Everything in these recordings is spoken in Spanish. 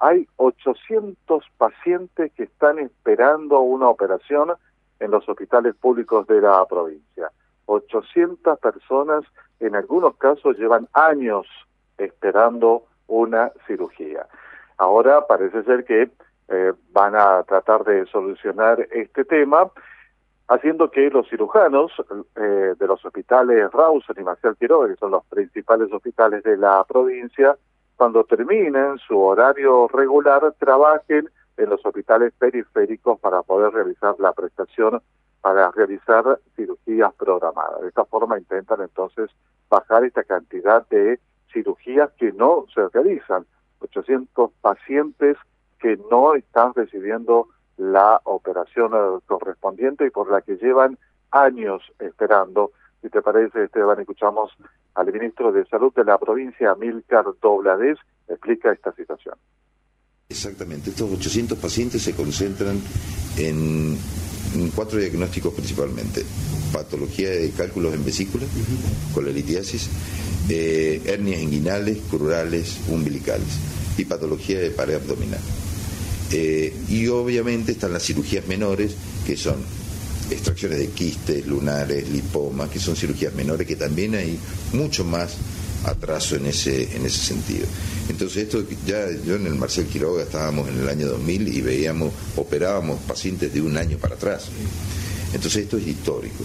hay 800 pacientes que están esperando una operación en los hospitales públicos de la provincia. 800 personas, en algunos casos, llevan años esperando una cirugía. Ahora parece ser que van a tratar de solucionar este tema, haciendo que los cirujanos de los hospitales Rawson y Marcial Quiroga, que son los principales hospitales de la provincia, cuando terminen su horario regular, trabajen en los hospitales periféricos para poder realizar la prestación, para realizar cirugías programadas. De esta forma intentan entonces bajar esta cantidad de cirugías que no se realizan. 800 pacientes que no están recibiendo la operación correspondiente y por la que llevan años esperando. Si te parece, Esteban, escuchamos al ministro de Salud de la provincia, Amílcar Dobladez, explica esta situación. Exactamente, estos 800 pacientes se concentran en 4 diagnósticos principalmente: patología de cálculos en vesícula, colelitiasis, hernias inguinales, crurales, umbilicales y patología de pared abdominal. Y obviamente están las cirugías menores, que son extracciones de quistes, lunares, lipomas, que son cirugías menores, que también hay mucho más atraso en ese sentido. Entonces esto ya, yo en el Marcial Quiroga estábamos en el año 2000 y operábamos pacientes de un año para atrás. Entonces esto es histórico.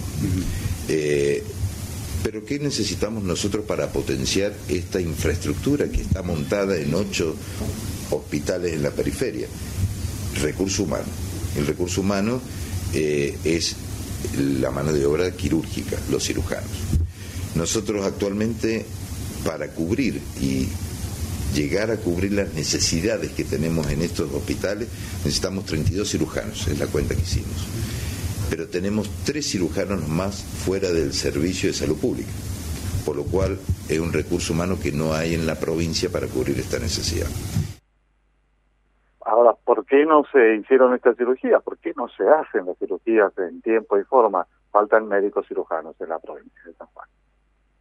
Pero ¿qué necesitamos nosotros para potenciar esta infraestructura que está montada en 8 hospitales en la periferia? Recurso humano. El recurso humano es la mano de obra quirúrgica, los cirujanos. Nosotros actualmente, para cubrir y llegar a cubrir las necesidades que tenemos en estos hospitales, necesitamos 32 cirujanos, es la cuenta que hicimos. Pero tenemos 3 cirujanos más fuera del servicio de salud pública, por lo cual es un recurso humano que no hay en la provincia para cubrir esta necesidad. Ahora, ¿por qué no se hicieron estas cirugías? ¿Por qué no se hacen las cirugías en tiempo y forma? Faltan médicos cirujanos en la provincia de San Juan.